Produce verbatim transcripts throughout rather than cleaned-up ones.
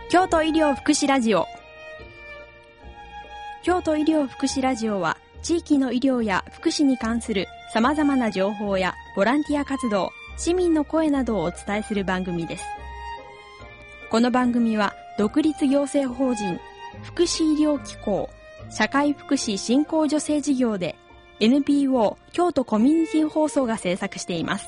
京都医療福祉ラジオ。京都医療福祉ラジオは地域の医療や福祉に関するさまざまな情報やボランティア活動、市民の声などをお伝えする番組です。この番組は独立行政法人福祉医療機構社会福祉振興助成事業で エヌピーオー 京都コミュニティ放送が制作しています。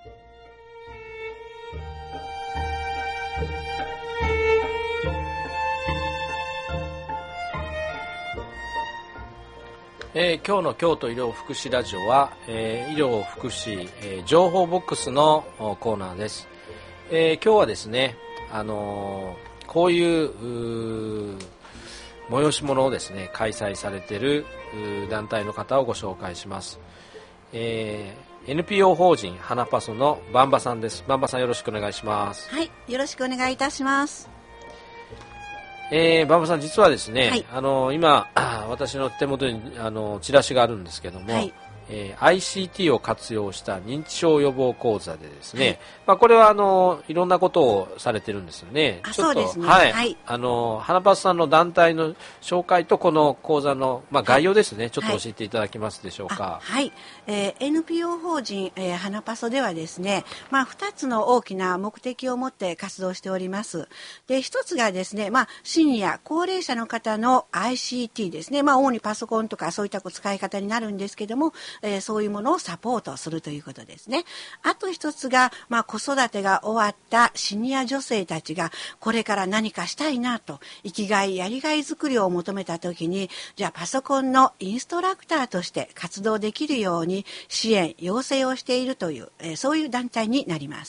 えー、今日の京都医療福祉ラジオは、えー、医療福祉、えー、情報ボックスのコーナーです。えー、今日はですね、あのー、こういう催し物をですね開催されている団体の方をご紹介します。えー、エヌピーオー 法人花パソのバンバさんです。バンバさん、よろしくお願いします。 はい、よろしくお願いいたします。 えー、バンバさん、実はですね、 はい、 あの今私の手元にあのチラシがあるんですけども、はい、えー、アイシーティー を活用した認知症予防講座でですね、はい、まあ、これはあのいろんなことをされてるんですよね。 あ、ちょっとそうですね、 はい、 はい、 あの花パスさんの団体の紹介とこの講座の、まあ、概要ですね、はい、ちょっと教えていただけますでしょうか。 はい、えー、エヌピーオー 法人、えー、花パソではですね、まあ、ふたつの大きな目的を持って活動しております。で、ひとつがですね、まあ、シニア高齢者の方の アイシーティー ですね、まあ、主にパソコンとかそういった使い方になるんですけども、えー、そういうものをサポートするということですね。あと一つが、まあ、子育てが終わったシニア女性たちがこれから何かしたいなと生きがいやりがい作りを求めた時に、じゃあパソコンのインストラクターとして活動できるように支援要請をしているという、えー、そういう団体になります。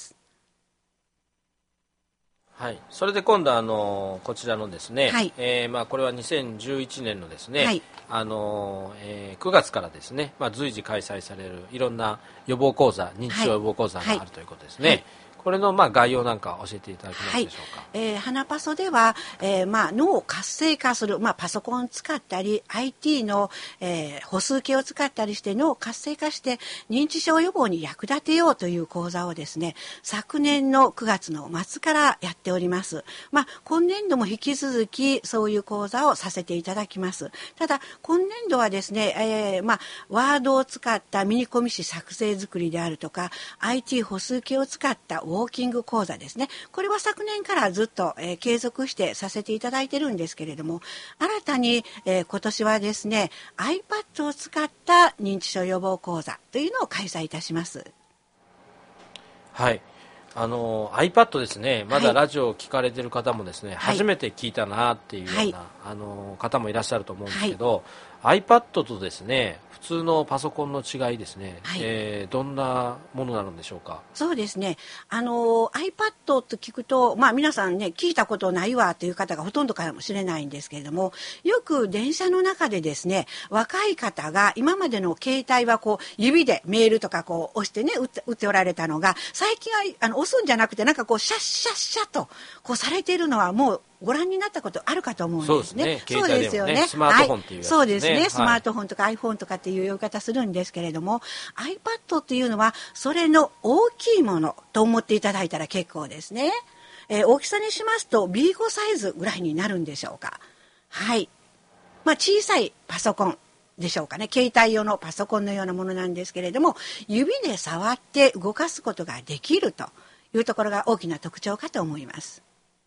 はい、それで今度あのこちらのですね、 はい、 えーまあ、これはにせんじゅういちねんのですね、 はい、 あのえー、くがつからですね、まあ、随時開催されるいろんな予防講座、認知症予防講座があるということですね。はいはい、これのまあ概要なんか教えていただけますでしょうか。 はい、えー、花パソでは、えーまあ、脳を活性化する、まあ、パソコンを使ったり アイティー の、えー、歩数計を使ったりして脳を活性化して認知症予防に役立てようという講座をですね、昨年のくがつの末からやっております。まあ、今年度も引き続きそういう講座をさせていただきます。ただ今年度はですね、えーまあ、ワードを使ったミニコミ誌作成作りであるとか アイティー 歩数計を使ったウォーキング講座ですね。これは昨年からずっと、えー、継続してさせていただいてるんですけれども、新たに、えー、今年はですね iPad を使った認知症予防講座というのを開催いたします。 はい、あの iPad ですね、まだラジオを聞かれている方もですね、はい、初めて聞いたなっていうような、はい、あの方もいらっしゃると思うんですけど、はい、iPad とですね普通のパソコンの違いですね、はい、えー、どんなものなのでしょうか。 そうですね、あの iPad と聞くと、まあ、皆さんね聞いたことないわという方がほとんどかもしれないんですけれども、よく電車の中でですね若い方が今までの携帯はこう指でメールとかこう押してね打って、打っておられたのが、最近はあの押すんじゃなくてなんかこうシャッシャッシャッとこうされているのはもうご覧になったことあるかと思うんですね。 そうですね。携帯でもね、スマートフォンっていうやつですね。 そうですね。スマートフォンとか iPhone とかっていう言い方するんですけれども、iPad っていうのはそれの大きいものと思っていただいたら結構ですね。えー、大きさにしますと ビーファイブ サイズぐらいになるんでしょうか。はい。まあ小さいパソコンでしょうかね。携帯用のパソコンのようなものなんですけれども、指で触って動かすことができるというところが大きな特徴かと思います。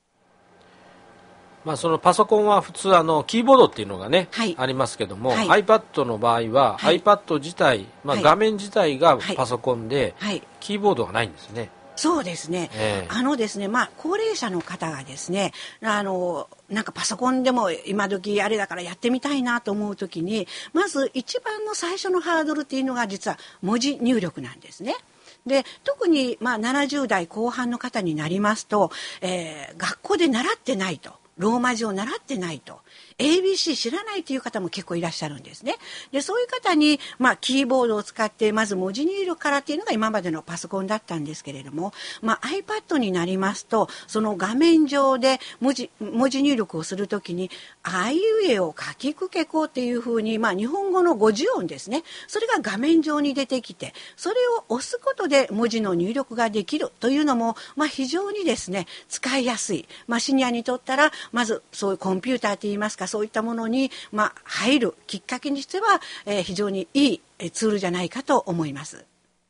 まあ、そのパソコンは普通あのキーボードっていうのがね、 はい、 ありますけども、 はい、 iPad の場合は、はい、iPad 自体、まあ、画面自体がパソコンで、はい、キーボードがないんですね。 そうですね、えー、あのですね、まあ、高齢者の方がですね、あのなんかパソコンでも今時あれだからやってみたいなと思うときに、まず一番の最初のハードルっていうのが実は文字入力なんですね。で、特にまあななじゅう代後半の方になりますと、えー、学校で習ってないと、ローマ字を習ってないと、 エービーシー 知らないという方も結構いらっしゃるんですね。でそういう方に、まあ、キーボードを使ってまず文字入力からっていうのが今までのパソコンだったんですけれども、まあ、iPad になりますとその画面上で文字文字入力をするときにあいうえをかきくけこっていうふうに、まあ、日本語のごじゅう音ですね、それが画面上に出てきてそれを押すことで文字の入力ができるというのも、まあ、非常にですね使いやすい、まあ、シニアにとったらまずそういうコンピューターといいますかそういったものに、まあ、入るきっかけにしては、えー、非常にいいツールじゃないかと思います。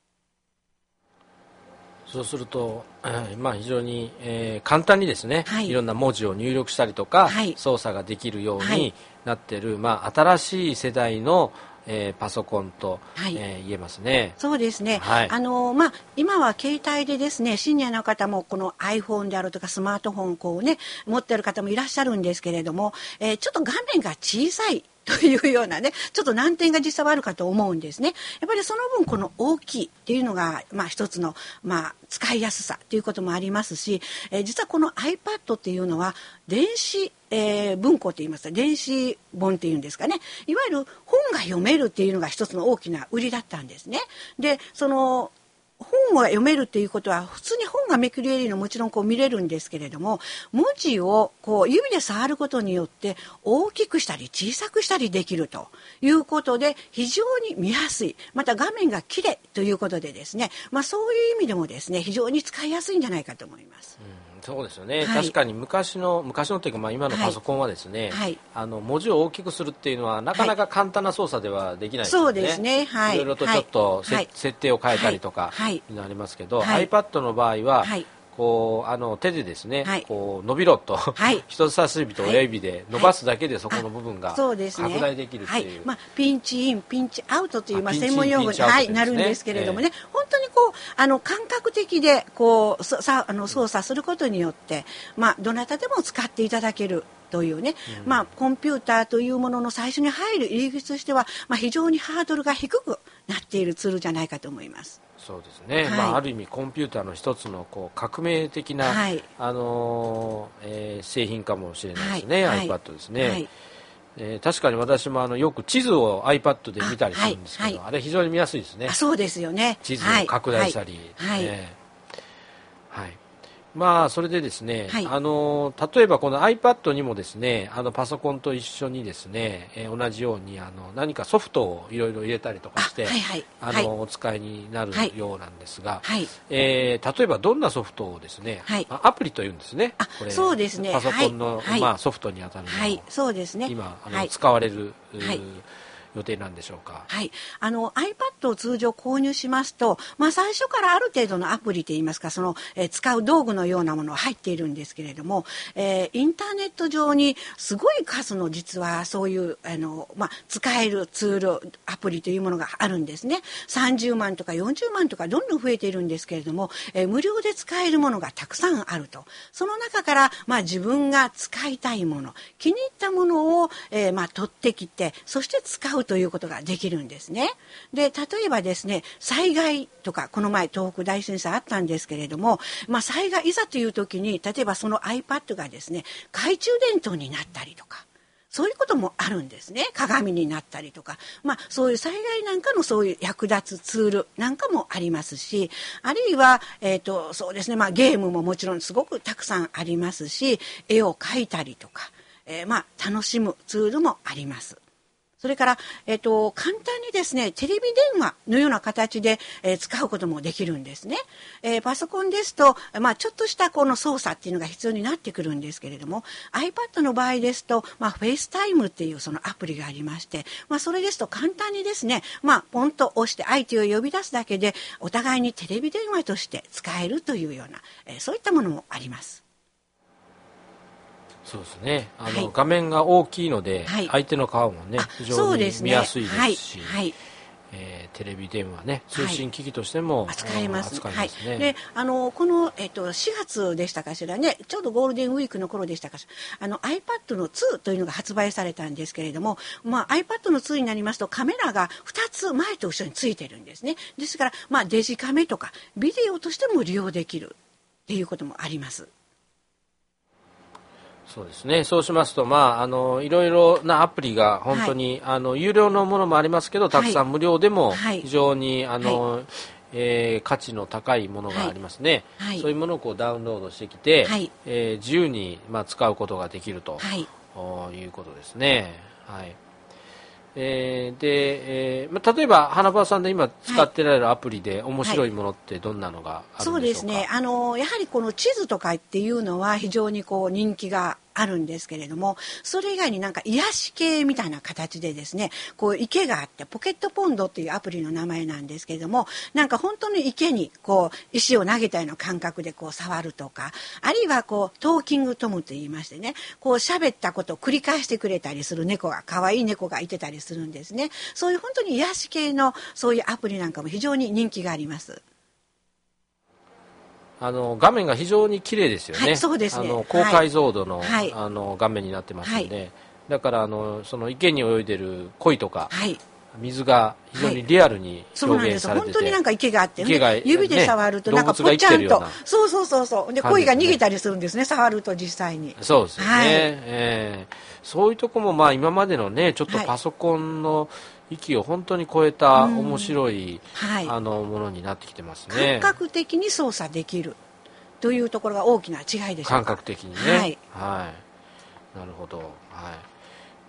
そうすると、えーまあ、非常に、えー、簡単にですね、はい、いろんな文字を入力したりとか、はい、操作ができるようになっている、はいまあ、新しい世代のえー、パソコンと、はいえー、言えますね。 そうですね、はいあのまあ、今は携帯でですねシニアの方もこの iPhone であるとかスマートフォンをこう、ね、持っている方もいらっしゃるんですけれども、えー、ちょっと画面が小さいというようなねちょっと難点が実際はあるかと思うんですね。やっぱりその分この大きいっていうのが、まあ、一つの、まあ、使いやすさということもありますし、えー、実はこの iPad っていうのは電子えー、文庫といいますか電子本っていうんですかね、いわゆる本が読めるっていうのが一つの大きな売りだったんですね。でその本を読めるっていうことは普通に本がめくり得るのもちろんこう見れるんですけれども、文字をこう指で触ることによって大きくしたり小さくしたりできるということで非常に見やすい、また画面が綺麗ということでですね、まあ、そういう意味でもですね非常に使いやすいんじゃないかと思います。 うんそうですよね、 はい、 確かに昔の昔のというか、まあ、今のパソコンはですね、はい、あの文字を大きくするっていうのはなかなか簡単な操作ではできないですよね。そうですね、はい、いろいろとちょっと、はい、設定を変えたりとかになりますけど、はい、iPad の場合は、はいこうあの手でですね、はい、こう伸びろと、はい、人差し指と親指で伸ばすだけでそこの部分が拡大できるっていう、はいはいまあ、ピンチインピンチアウトというまあ専門用語に、ねはい、なるんですけれどもね、えー、本当にこうあの感覚的でこうさあの操作することによって、まあ、どなたでも使っていただけるというね、うんまあ、コンピューターというものの最初に入る入り口としては、まあ、非常にハードルが低くなっているツールじゃないかと思います。 そうですね、はいまあ、ある意味コンピューターの一つのこう革命的な、はいあのーえー、製品かもしれないですね、はい、iPad ですね、はいえー、確かに私もあのよく地図を iPad で見たりするんですけど あ,、はいはい、あれ非常に見やすいですね。 あそうですよね、 地図を拡大したり、はいはいねはいまあ、それでですね、はい、あの例えばこの iPad にもですねあのパソコンと一緒にですね、えー、同じようにあの何かソフトをいろいろ入れたりとかして、はいはいあのはい、お使いになるようなんですが、はいえー、例えばどんなソフトをですね、はい、アプリというんですね、これそうですねパソコンの、はいまあ、ソフトにあたるのを、はい、そうですね、今あの、はい、使われる、はい予定なんでしょうか。 はい、あの iPad を通常購入しますと、まあ、最初からある程度のアプリといいますかその、えー、使う道具のようなものが入っているんですけれども、えー、インターネット上にすごい数の実はそういうあの、まあ、使えるツールアプリというものがあるんですね。さんじゅうまんとかよんじゅうまんとかどんどん増えているんですけれども、えー、無料で使えるものがたくさんあると。その中から、まあ、自分が使いたいもの気に入ったものを、えーまあ、取ってきてそして使うということができるんですね。で例えばですね災害とかこの前東北大震災あったんですけれども、まあ、災害いざという時に例えばその iPad がですね懐中電灯になったりとかそういうこともあるんですね。鏡になったりとか、まあ、そういう災害なんかのそういう役立つツールなんかもありますし、あるいは、えーと、そうですね、まあ、ゲームももちろんすごくたくさんありますし絵を描いたりとか、えーまあ、楽しむツールもあります。それから、えっと、簡単にですねテレビ電話のような形で、えー、使うこともできるんですね。えー、パソコンですと、まあ、ちょっとしたこの操作っていうのが必要になってくるんですけれども iPad の場合ですと、まあ、フェイスタイムっていうそのアプリがありまして、まあ、それですと簡単にですね、まあ、ポンと押して相手を呼び出すだけでお互いにテレビ電話として使えるというような、えー、そういったものもあります。 そうですねあの、はい、画面が大きいので、はい、相手の顔もね非常に見やすいですし、ねはいはいえー、テレビ電話ね通信機器としても、はい、 扱えます、 扱えますね、 はい、であのこの、えっと、しがつでしたかしらねちょうどゴールデンウィークの頃でしたかしらあの iPad のツーというのが発売されたんですけれども、まあ、iPad のツーになりますとカメラがふたつ前と後ろについてるんですね。ですから、まあ、デジカメとかビデオとしても利用できるっていうこともあります。 そうですね。そうしますと、まあ、あのいろいろなアプリが本当に、はい、あの有料のものもありますけど、たくさん無料でも非常に、はい、あの、はい、えー、価値の高いものがありますね。はい、そういうものをこうダウンロードしてきて、はい、えー、自由に、まあ、使うことができると、はい、いうことですね。はい。えー、で、えーまあ、例えば花パさんで今使ってられるアプリで面白いものってどんなのがあるんでしょうか。 そうですね、あのやはりこの地図とかっていうのは非常にこう人気があるんですけれども、それ以外になんか癒し系みたいな形でですね、こう池があってポケットポンドっていうアプリの名前なんですけれども、なんか本当に池にこう石を投げたような感覚でこう触るとか、あるいはこうトーキングトムと言いましてね、こう喋ったことを繰り返してくれたりする猫が、可愛い猫がいてたりするんですね。そういう本当に癒し系のそういうアプリなんかも非常に人気があります。 あの画面が非常に綺麗ですよね。 はい、そうですね。 あの高解像度の、はい、あの画面になってますので、はい、だからあのその池に泳いでる鯉とか、はい、水が非常にリアルに表現されてて、はい、そうなんです。本当になんか池があって、ね、指で触るとなんかぽちゃんと、そうそうそうそうで鯉が逃げたりするんですね。触ると実際に。 そうですよね。はい、えー、そういうとこもまあ今までのねちょっとパソコンの域を本当に超えた面白い、はい、あのものになってきてますね。 感覚的に操作できるというところが大きな違いでしょうか。 感覚的にね。はい、はい、なるほど。はい。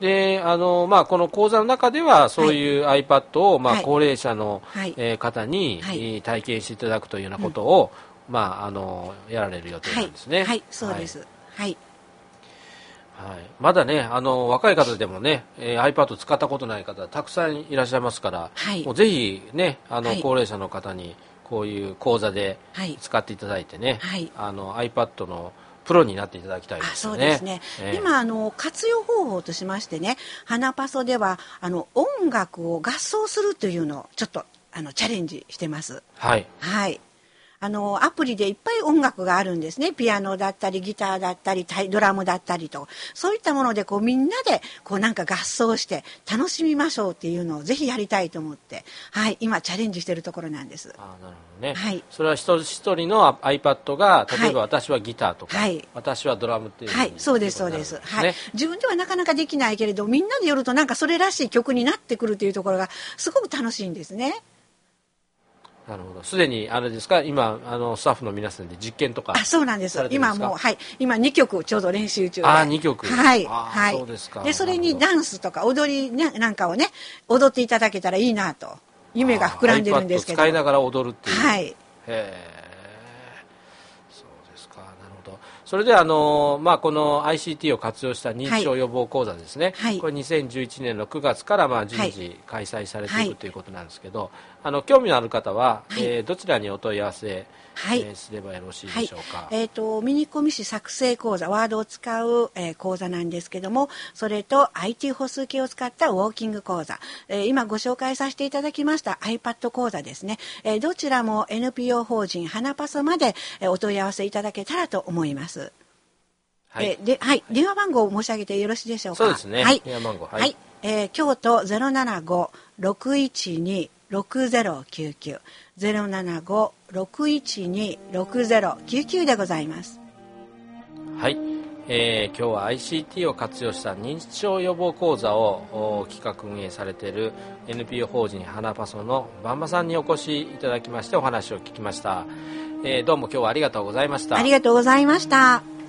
で、あのまあこの講座の中ではそういう iPad を、まあ高齢者の、はい、えー、方に、はい、体験していただくというようなことを、うん、まああのやられる予定なんですね。 はい、はい、そうです。はい。はいはい、まだねあの若い方でもね、えー、iPad 使ったことない方たくさんいらっしゃいますから、はい、もうぜひねあの、はい、高齢者の方にこういう講座で使っていただいてね、はい、あの iPad のプロになっていただきたいですよね。 あ、そうですね。えー、今あの活用方法としましてね、花パソではあの音楽を合奏するというのをちょっとあのチャレンジしてます。はい。はい。あのアプリでいっぱい音楽があるんですね。ピアノだったりギターだったりドラムだったりと、そういったものでこうみんなでこうなんか合奏して楽しみましょうっていうのをぜひやりたいと思って、はい、今チャレンジしているところなんです。 あ、なるほどね。はい、それは一人一人の iPad が例えば私はギターとか、はい、私はドラムっていう、 はい、そうですそうです。はい、自分ではなかなかできないけれどみんなでやるとなんかそれらしい曲になってくるというところがすごく楽しいんですね。 なるほど。すでにあれですか、今あのスタッフの皆さんで実験とか。 あ、そうなんです。今もうはい、今にきょくちょうど練習中で。 あ、にきょく。 はいはい。そうですか。でそれにダンスとか踊りねなんかをね踊っていただけたらいいなと夢が膨らんでるんですけど。 使いながら踊るっていう。 はい。へえ。そうですか。なるほど。それであのまあこの アイシーティー を活用した認知症予防講座ですね。はい、これにせんじゅういちねんのくがつからまあ順次開催されていくということなんですけど、はい、あの興味のある方は、はい、えー、どちらにお問い合わせ、はい、えー、すればよろしいでしょうか。はい、 えっ、ー、とミニコミ誌作成講座、ワードを使う、えー、講座なんですけども、それと アイティー 歩数計を使ったウォーキング講座、えー、今ご紹介させていただきました iPad 講座ですね、えー、どちらも エヌピーオー 法人花パソまで、えー、お問い合わせいただけたらと思います。はい、えー、で、はい、電話番号を申し上げてよろしいでしょうか。 そうですね。はい、電話番号、はい、はい、 えー、京都 ゼロななご ろくいちに ろくゼロきゅうきゅう ゼロななご ろくいちに ろくゼロきゅうきゅうでございます。 はい、えー、今日は アイシーティー を活用した認知症予防講座を企画運営されている エヌピーオー 法人花パソのばんまさんにお越しいただきましてお話を聞きました。えー、どうも今日はありがとうございました。 ありがとうございました。